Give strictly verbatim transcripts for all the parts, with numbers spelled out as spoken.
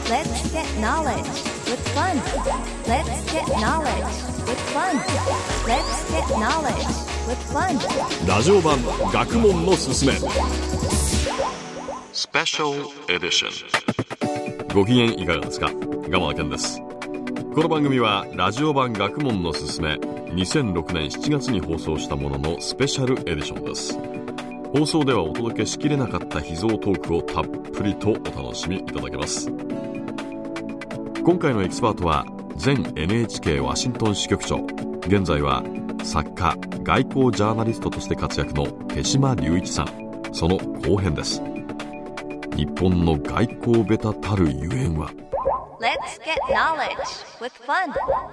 Let's get knowledge with fun. Let's get knowledge with fun. Let's get knowledge with fun. ラジオ版学問のすすめスペシャルエディション。ご機嫌いかがですか。蒲田健です。この番組はラジオ版学問のすすめにせんろくねんしちがつに放送したもののスペシャルエディションです。放送ではお届けしきれなかった秘蔵トークをたっぷりとお楽しみいただけます。今回のエキスパートは前 エヌエイチケー ワシントン支局長、現在は作家外交ジャーナリストとして活躍の手島隆一さん。その後編です。日本の外交ベタたるゆえんは。 Let's get knowledge with fun.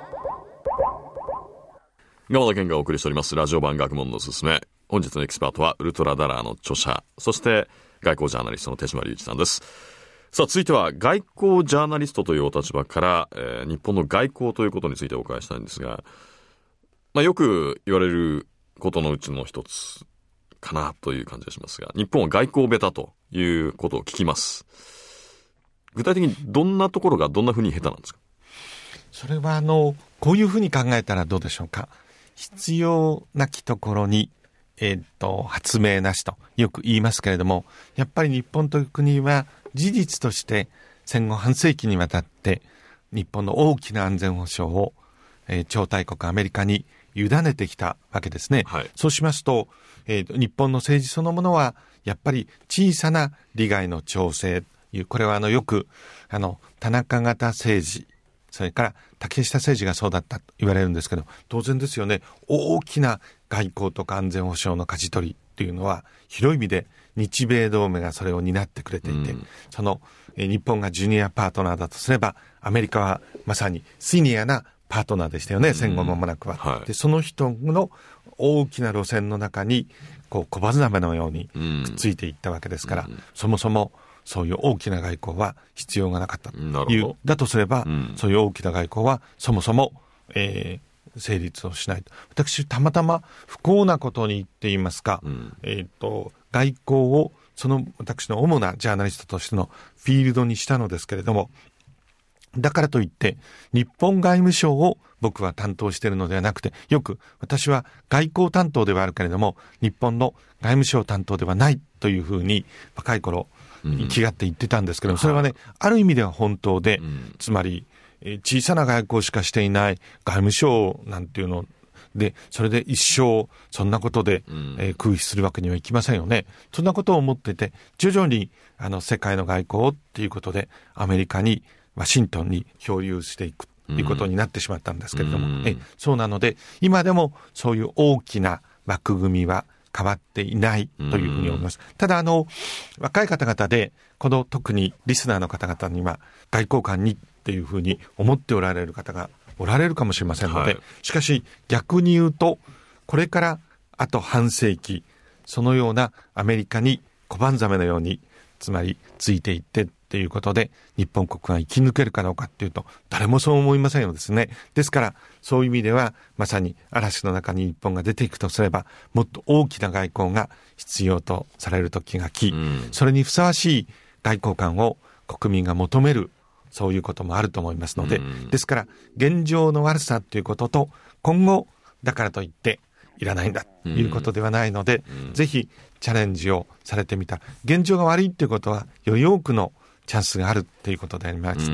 蒲田健がお送りしておりますラジオ版学問のすすめ。本日のエキスパートはウルトラダラーの著者、そして外交ジャーナリストの手島隆一さんです。さあ続いては外交ジャーナリストというお立場から、えー、日本の外交ということについてお伺いしたいんですが、まあ、よく言われることのうちの一つかなという感じがしますが、日本は外交ベタということを聞きます。具体的にどんなところがどんなふうに下手なんですか。 それはあのこういうふうに考えたらどうでしょうか。必要なきところにえー、と発明なしとよく言いますけれども、やっぱり日本という国は事実として戦後半世紀にわたって日本の大きな安全保障を、えー、超大国アメリカに委ねてきたわけですね、はい、そうしますと、えー、日本の政治そのものはやっぱり小さな利害の調整という、これはあのよくあの田中型政治、それから竹下政治がそうだったと言われるんですけど、当然ですよね。大きな外交とか安全保障の舵取りというのは広い意味で日米同盟がそれを担ってくれていて、うん、そのえ日本がジュニアパートナーだとすればアメリカはまさにシニアなパートナーでしたよね、戦後間もなくは、うんはい、でその人の大きな路線の中にこう小判ザメのようにくっついていったわけですから、うん、そもそもそういう大きな外交は必要がなかったという。だとすれば、うん、そういう大きな外交はそもそも、えー、成立をしないと。私たまたま不幸なことに言っていますか、うん、えーと、外交をその私の主なジャーナリストとしてのフィールドにしたのですけれども、だからといって日本外務省を僕は担当しているのではなくて、よく私は外交担当ではあるけれども日本の外務省担当ではないというふうに若い頃生きがって言ってたんですけども、それはね、ある意味では本当で、つまり小さな外交しかしていない外務省なんていうので、それで一生そんなことで、えー、空飛するわけにはいきませんよね。そんなことを思ってて、徐々にあの世界の外交っていうことでアメリカにワシントンに漂流していくということになってしまったんですけれども、うん、えそうなので今でもそういう大きな枠組みは変わっていないというふうに思います。ただあの若い方々で、この特にリスナーの方々には外交官にっていうふうに思っておられる方がおられるかもしれませんので、はい、しかし逆に言うとこれからあと半世紀そのようなアメリカに小判ザメのようにつまりついていってっていうことで日本国が生き抜けるかどうかっていうと誰もそう思いませんよですね。ですからそういう意味ではまさに嵐の中に日本が出ていくとすればもっと大きな外交が必要とされる時が来、うん、それにふさわしい外交官を国民が求める、そういうこともあると思いますので、うん、ですから現状の悪さということと今後だからといっていらないんだということではないので、うん、ぜひチャレンジをされてみた。現状が悪いということはより多くのチャンスがあるっていうことであります。うん、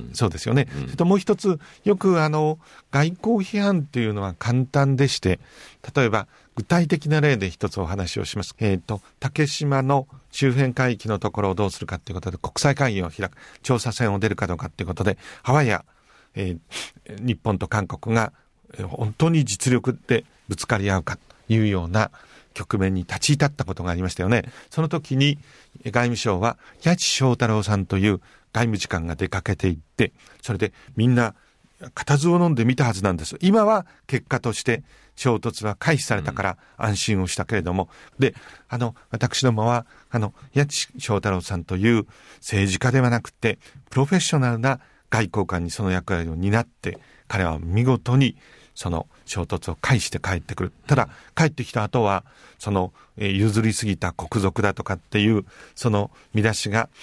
そうですよね。うん、それともう一つ、よくあの外交批判っていうのは簡単でして、例えば具体的な例で一つお話をします。えっと竹島の周辺海域のところをどうするかっていうことで国際会議を開く、調査船を出るかどうかっていうことでハワイや、えー、日本と韓国が本当に実力でぶつかり合うかというような局面に立ち至ったことがありましたよね。その時に外務省は八千昌太郎さんという外務次官が出かけていって、それでみんな固唾を飲んで見たはずなんです。今は結果として衝突は回避されたから安心をしたけれども、うん、であの私どもはあの八千昌太郎さんという政治家ではなくてプロフェッショナルな外交官にその役割を担って、彼は見事にその衝突を回避して帰ってくる。ただ帰ってきた後はその、えー、譲りすぎた国賊だとかっていうその見出しが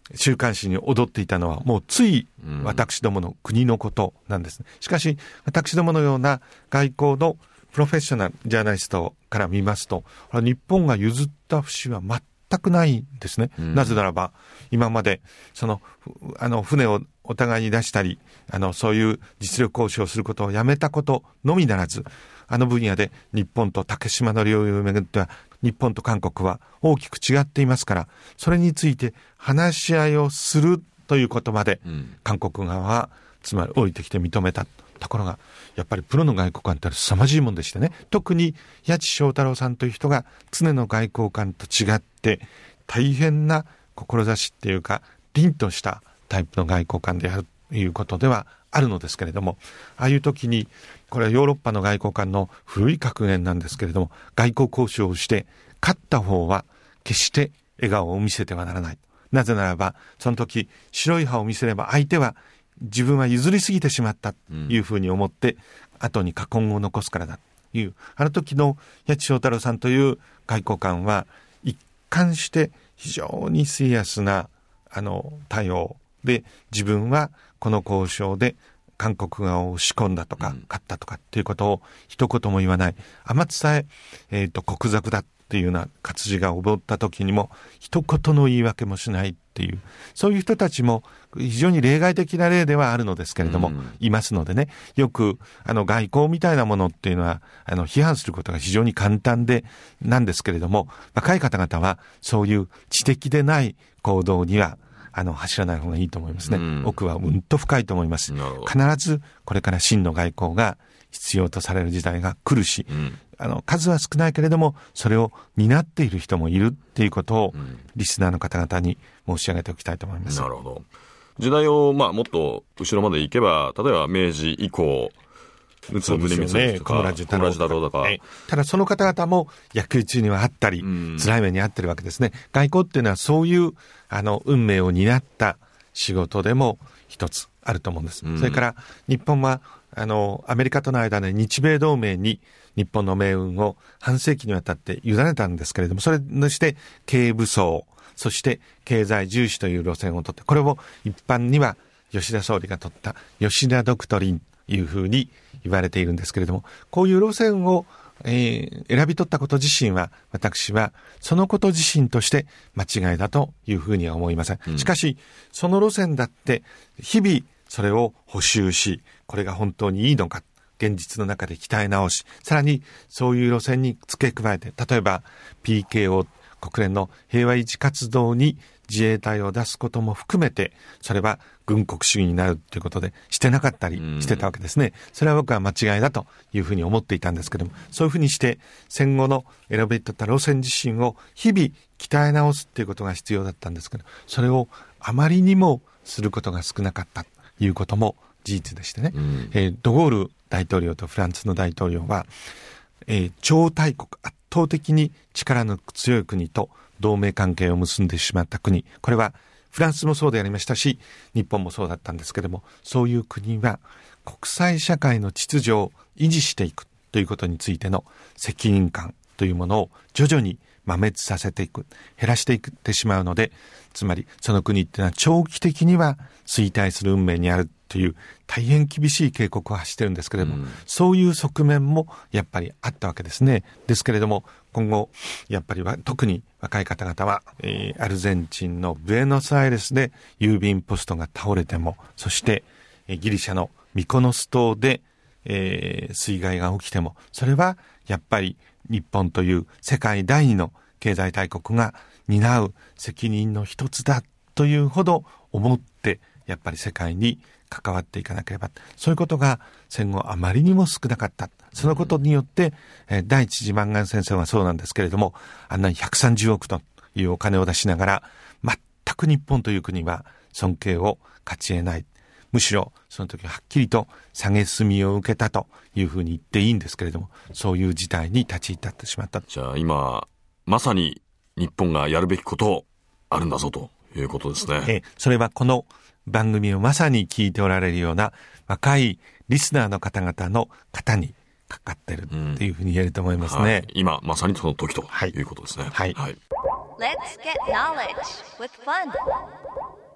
週刊誌に踊っていたのはもうつい私どもの国のことなんですね。しかし私どものような外交のプロフェッショナルジャーナリストから見ますと、日本が譲った節は全くないんですね、うん、なぜならば今までそのあの船をお互いに出したり、あのそういう実力交渉することをやめたことのみならず、あの分野で日本と竹島の領有をめぐっては日本と韓国は大きく違っていますから、それについて話し合いをするということまで、うん、韓国側はつまり降りてきて認めたところが、やっぱりプロの外交官って凄まじいもんでしてね、特に八千翔太郎さんという人が常の外交官と違って大変な志っていうか凛としたタイプの外交官であるということではあるのですけれども、ああいう時にこれはヨーロッパの外交官の古い格言なんですけれども、外交交渉をして勝った方は決して笑顔を見せてはならない。なぜならばその時白い歯を見せれば相手は自分は譲りすぎてしまったというふうに思って、うん、後に禍根を残すからだという、あの時の八千翔太郎さんという外交官は一貫して非常にシリアスなあの対応で、自分はこの交渉で韓国側を仕込んだとか、うん、勝ったとかっていうことを一言も言わない。あまつさええーと国賊だっていうような活字が起こった時にも一言の言い訳もしないっていう、そういう人たちも非常に例外的な例ではあるのですけれども、うん、いますのでね、よくあの外交みたいなものっていうのはあの批判することが非常に簡単でなんですけれども、若い方々はそういう知的でない行動にはあの走らない方がいいと思いますね、うん、奥はうんと深いと思います。必ずこれから真の外交が必要とされる時代が来るし、うん、あの数は少ないけれどもそれを担っている人もいるっていうことを、うん、リスナーの方々に申し上げておきたいと思います。 なるほど。時代を、まあ、もっと後ろまで行けば、例えば明治以降陸奥宗光とか小村寿太郎とか、 ただその方々も野球中にはあったり、うん、辛い目にあってるわけですね。外交っていうのはそういうあの運命を担った仕事でも一つあると思うんです、うん、それから日本はあのアメリカとの間で日米同盟に日本の命運を半世紀にわたって委ねたんですけれども、それにして経営武装、そして経済重視という路線をとって、これを一般には吉田総理が取った吉田ドクトリンというふうに言われているんですけれども、こういう路線を、えー、選び取ったこと自身は私はそのこと自身として間違いだというふうには思いません、うん、しかしその路線だって日々それを補修し、これが本当にいいのか現実の中で鍛え直し、さらにそういう路線に付け加えて、例えば ピーケーオー 国連の平和維持活動に自衛隊を出すことも含めて、それは軍国主義になるということでしてなかったりしてたわけですね。それは僕は間違いだというふうに思っていたんですけども、そういうふうにして戦後の選び取った路線自身を日々鍛え直すということが必要だったんですけど、それをあまりにもすることが少なかったということも事実でしてね、うんえー、ドゴール大統領とフランスの大統領は、えー、超大国、圧倒的に力の強い国と同盟関係を結んでしまった国、これはフランスもそうでありましたし日本もそうだったんですけれども、そういう国は国際社会の秩序を維持していくということについての責任感というものを徐々に摩滅させていく、減らしていってしまうので、つまりその国っていうのは長期的には衰退する運命にあるという大変厳しい警告を発しているんですけれども、うん、そういう側面もやっぱりあったわけですね。ですけれども今後やっぱりは特に若い方々は、えー、アルゼンチンのブエノスアイレスで郵便ポストが倒れても、そして、えー、ギリシャのミコノス島で、えー、水害が起きても、それはやっぱり日本という世界第二の経済大国が担う責任の一つだというほど思ってやっぱり世界に関わっていかなければ、そういうことが戦後あまりにも少なかった。そのことによって、えー、第一次湾岸戦争はそうなんですけれども、あんなにひゃくさんじゅうおくというお金を出しながら全く日本という国は尊敬を勝ち得ない、むしろその時ははっきりと蔑みを受けたというふうに言っていいんですけれども、そういう事態に立ち至ってしまった。 じゃあ今まさに日本がやるべきことあるんだぞということですね。 えー、それはこの番組をまさに聞いておられるような若いリスナーの方々の方にかかってるっていうふうに言えると思いますね。うんはい、 今まさにその時ということですね。 はい。はいはい、 Let's get knowledge with fun.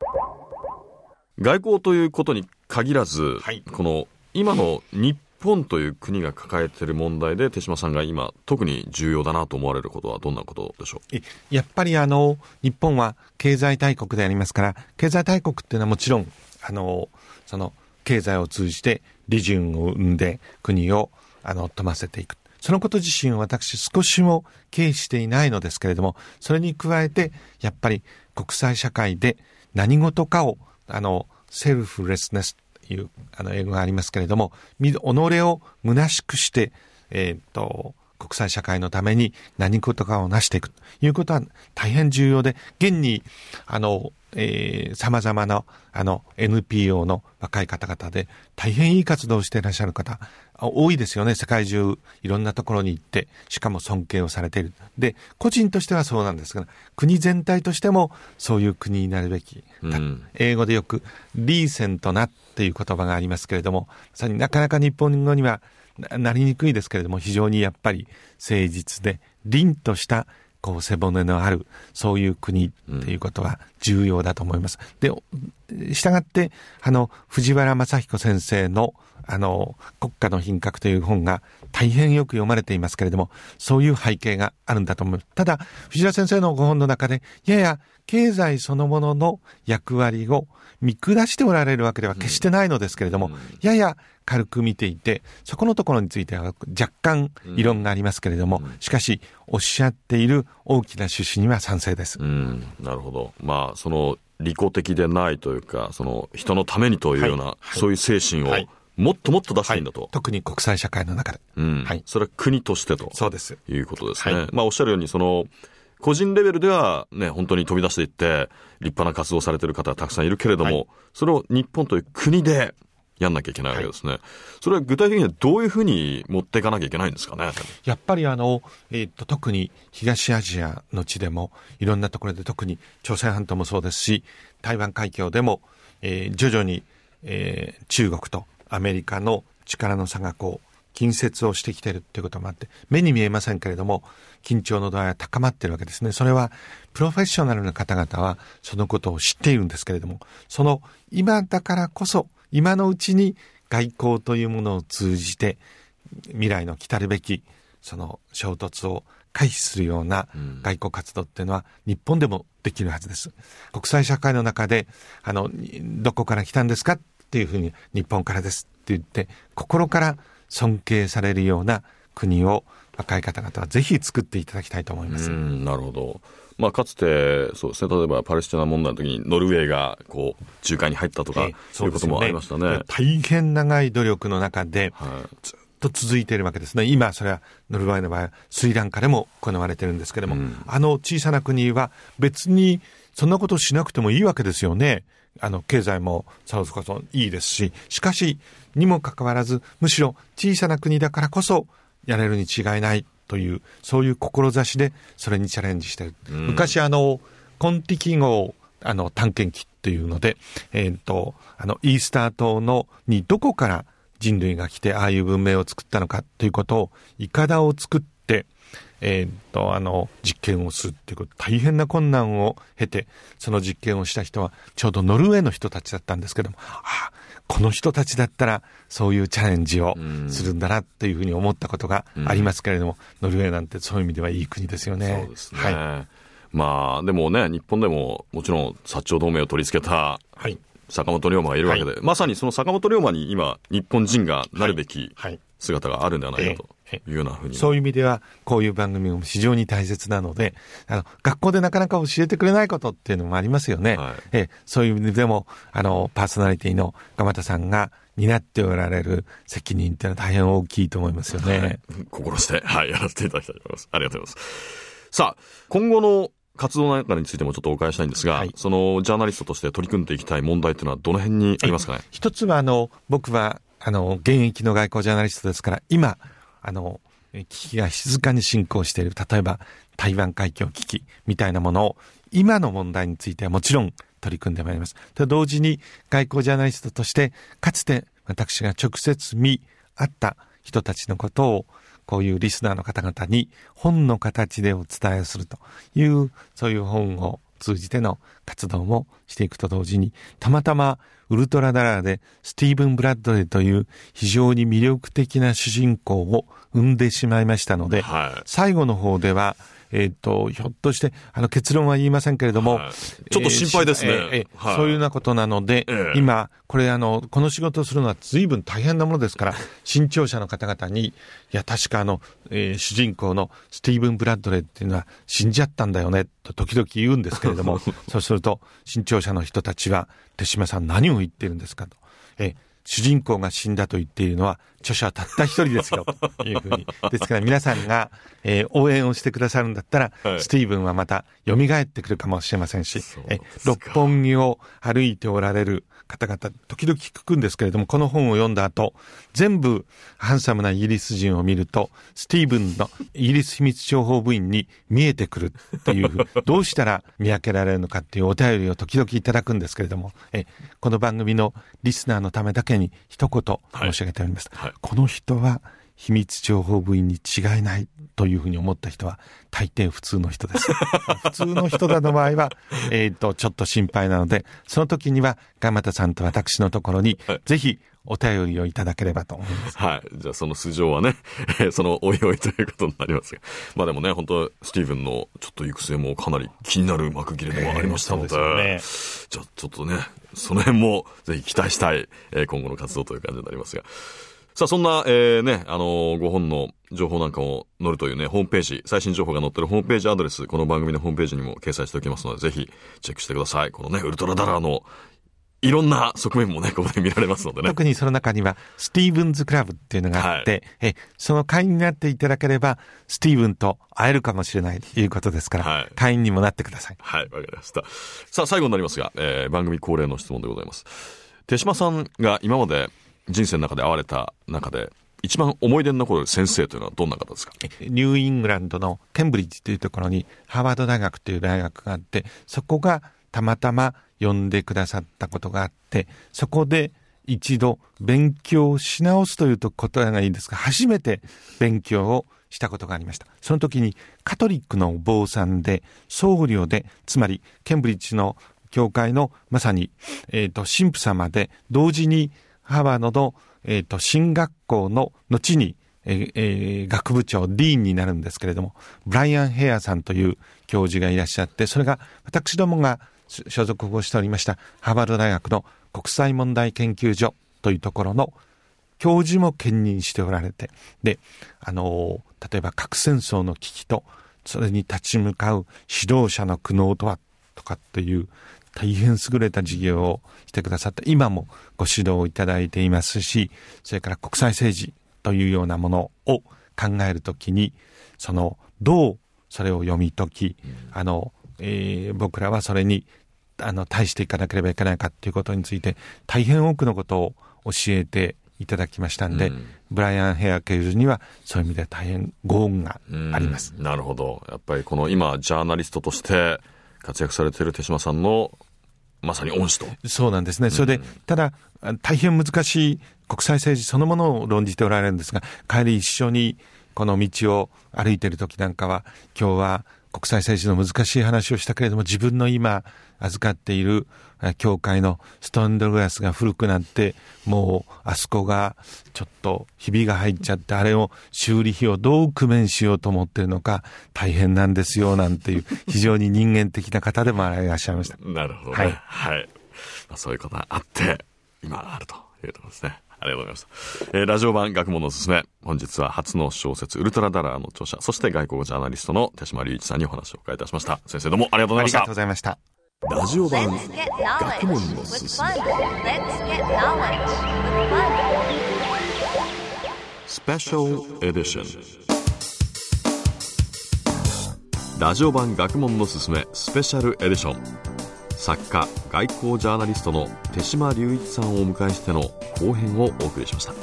外交ということに限らず、 はい、 この今の日本という国が抱えている問題で手嶋さんが今特に重要だなと思われることはどんなことでしょう？ やっぱりあの日本は経済大国でありますから、経済大国っていうのはもちろんあのその経済を通じて利潤を生んで国をあの富ませていく、そのこと自身を私少しも軽視していないのですけれども、それに加えてやっぱり国際社会で何事かをあのセルフレスネスというあの英語がありますけれども、己を虚しくして、えー、と国際社会のために何事かを成していくということは大変重要で、現にあの、えー、様々なあの エヌピーオー の若い方々で大変いい活動をしていらっしゃる方多いですよね。世界中いろんなところに行って、しかも尊敬をされている。で、個人としてはそうなんですが、国全体としてもそういう国になるべき、うん、英語でよくリーセントなっていう言葉がありますけれども、なかなか日本語にはなりにくいですけれども、非常にやっぱり誠実で凛としたこう背骨のあるそういう国っていうことは重要だと思います。で、したがってあの藤原正彦先生のあの国家の品格という本が大変よく読まれていますけれども、そういう背景があるんだと思います。ただ藤原先生のご本の中でやや経済そのものの役割を見下しておられるわけでは決してないのですけれども、やや軽く見ていて、そこのところについては若干異論がありますけれども、しかしおっしゃっている大きな趣旨には賛成です。 うん、なるほど。まあその利己的でないというか、その人のためにというような、はい、そういう精神を、はい、もっともっと出していいんだと、 はい、特に国際社会の中で、 うんはい、それは国としてとそうですいうことですね。 はい、 まあおっしゃるようにその個人レベルではね本当に飛び出していって立派な活動されている方はたくさんいるけれども、はい、それを日本という国でやんなきゃいけないわけですね。はい、それは具体的にはどういうふうに持っていかなきゃいけないんですかね。 やっぱりあの、えー、と特に東アジアの地でもいろんなところで、特に朝鮮半島もそうですし台湾海峡でも、えー、徐々に、えー、中国とアメリカの力の差がこう近接をしてきているということもあって、目に見えませんけれども緊張の度合いは高まっているわけですね。それはプロフェッショナルな方々はそのことを知っているんですけれども、その今だからこそ今のうちに外交というものを通じて未来の来たるべきその衝突を回避するような外交活動っていうのは日本でもできるはずです。国際社会の中であのどこから来たんですかっていうふうに日本からですって言って心から尊敬されるような国を若い方々はぜひ作っていただきたいと思います。 うん、なるほど。まあ、かつてそうですね、例えばパレスチナ問題の時にノルウェーがこう仲介に入ったとか、えー、そういうこともありましたね。 大変長い努力の中で、はい、ずっと続いているわけですね。今それはノルウェーの場合はスリランカでも行われているんですけれども、うん、あの小さな国は別にそんなことをしなくてもいいわけですよね。あの経済もそうこそいいですし、しかしにもかかわらずむしろ小さな国だからこそやれるに違いないという、そういう志でそれにチャレンジしている。うん、昔あのコンティキ号あの探検機というので、えー、とあのイースター島のにどこから人類が来てああいう文明を作ったのかということをイカダを作って、えー、とあの実験をするっていうこと、大変な困難を経てその実験をした人はちょうどノルウェーの人たちだったんですけども、ああこの人たちだったらそういうチャレンジをするんだなというふうに思ったことがありますけれども、ノルウェーなんてそういう意味ではいい国ですよね。 そうですね、はい、まあでもね日本でももちろん薩長同盟を取り付けた坂本龍馬がいるわけで、はい、まさにその坂本龍馬に今日本人がなるべき姿があるんではないかというようなふうに、 そういう意味ではこういう番組も非常に大切なので、あの学校でなかなか教えてくれないことっていうのもありますよね。はい、えそういう意味でもあのパーソナリティの鎌田さんが担っておられる責任っていうのは大変大きいと思いますよね。はい、 心して、はい、やらせていただきたいと思います。ありがとうございます。さあ今後の活動の中についてもちょっとお伺いしたいんですが、はい、そのジャーナリストとして取り組んでいきたい問題というのはどの辺にありますかね。 一つはあの僕はあの現役の外交ジャーナリストですから、今あの危機が静かに進行している、例えば台湾海峡危機みたいなものを今の問題についてはもちろん取り組んでまいります。と同時に外交ジャーナリストとしてかつて私が直接見会った人たちのことをこういうリスナーの方々に本の形でお伝えするという、そういう本を通じての活動もしていくと同時に、たまたまウルトラダラーでスティーブン・ブラッドレーという非常に魅力的な主人公を生んでしまいましたので、はい、最後の方ではえっ、ー、と、ひょっとして、あの、結論は言いませんけれども、はい、 ちょっと心配ですね。えーえーはい、そういうようなことなので、えー、今、これあの、この仕事をするのは随分大変なものですから、新潮社の方々に、いや、確かあの、えー、主人公のスティーブン・ブラッドレーっていうのは死んじゃったんだよね、と時々言うんですけれども、そうすると、新潮社の人たちは、手島さん何を言ってるんですかと。えー主人公が死んだと言っているのは著者はたった一人ですよというふうに。ですから皆さんが、えー、応援をしてくださるんだったら、はい、スティーブンはまた蘇ってくるかもしれませんし、え六本木を歩いておられる方々時々聞くんですけれども、この本を読んだ後全部ハンサムなイギリス人を見るとスティーブンのイギリス秘密情報部員に見えてくるというどうしたら見分けられるのかっていうお便りを時々いただくんですけれども、えこの番組のリスナーのためだけに一言申し上げております、はいはい、この人は秘密情報部員に違いないというふうに思った人は大抵普通の人です普通の人だの場合は、えーと、ちょっと心配なので、その時には鎌田さんと私のところに、はい、ぜひお便りをいただければと思います。 はい。じゃあその素性はね、そのおいおいということになりますが。まあでもね、本当スティーブンのちょっと行く末もかなり気になる幕切れでもありましたので、えーね、じゃあちょっとね、その辺もぜひ期待したい、えー、今後の活動という感じになりますが。さあそんな、えー、ね、あのー、ご本の情報なんかも載るというね、ホームページ、最新情報が載ってるホームページアドレス、この番組のホームページにも掲載しておきますので、ぜひチェックしてください。このね、ウルトラダラーのいろんな側面もね、ここで見られますのでね。 特にその中には、スティーブンズクラブっていうのがあって、はい、えその会員になっていただければ、スティーブンと会えるかもしれないということですから、はい、会員にもなってください。 はい、わかりました。さあ、最後になりますが、えー、番組恒例の質問でございます。手島さんが今まで人生の中で会われた中で、一番思い出に残る先生というのはどんな方ですか？ ニューイングランドのケンブリッジというところにハーバード大学という大学があって、そこがたまたま呼んでくださったことがあって、そこで一度勉強し直すというと答えがいいですが、初めて勉強をしたことがありました。その時にカトリックのお坊さんで僧侶で、つまりケンブリッジの教会のまさに、えーと、神父様で、同時にハーバードのえっと、進学校の後に、えーえー、学部長、ディーンになるんですけれども、ブライアン・ヘアさんという教授がいらっしゃって、それが私どもが所属をしておりましたハーバード大学の国際問題研究所というところの教授も兼任しておられて、で、あのー、例えば核戦争の危機と、それに立ち向かう指導者の苦悩とは、とかっていう、大変優れた授業をしてくださって、今もご指導をいただいていますし、それから国際政治というようなものを考えるときに、そのどうそれを読み解き、うん、あの、えー、僕らはそれにあの対していかなければいけないかということについて大変多くのことを教えていただきましたんで、うん、ブライアン・ヘア教授にはそういう意味で大変ご恩があります。 なるほど。やっぱりこの今ジャーナリストとして活躍されている手島さんのまさに恩師と。 そうなんですね。それで、うん、ただ大変難しい国際政治そのものを論じておられるんですが、帰り一緒にこの道を歩いている時なんかは、今日は国際政治の難しい話をしたけれども、自分の今預かっている教会のストンドグラスが古くなって、もうあそこがちょっとひびが入っちゃって、あれを修理費をどう工面しようと思っているのか大変なんですよなんていう非常に人間的な方でもいらっしゃいました。 なるほどね。はい。はい。まあ、そういうことがあって今あるというところですね。ありがとうございます。えー、ラジオ版学問のおすすめ。本日は初の小説ウルトラダラーの著者、そして外交ジャーナリストの手島隆一さんにお話を伺いいたしました。先生どうもありがとうございました。 ありがとうございました。 ラジオ版学問のすすめスペシャルエディション。ラジオ版学問のすすめスペシャルエディション。作家外交ジャーナリストの手島隆一さんをお迎えしての後編をお送りしました。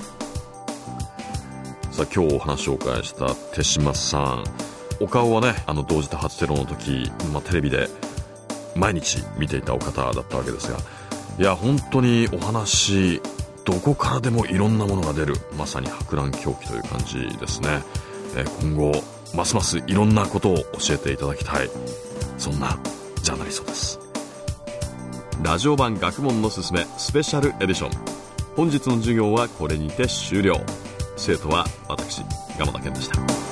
さあ今日お話をお伺いした手島さん、お顔はね、あの同時多発テロの時、まあ、テレビで毎日見ていたお方だったわけですが、いや本当にお話どこからでもいろんなものが出る、まさに博覧狂気という感じですね。え今後ますますいろんなことを教えていただきたい、そんなジジャーナリストです。ラジオ版学問のすすめスペシャルエディション、本日の授業はこれにて終了。生徒は私、鎌田健でした。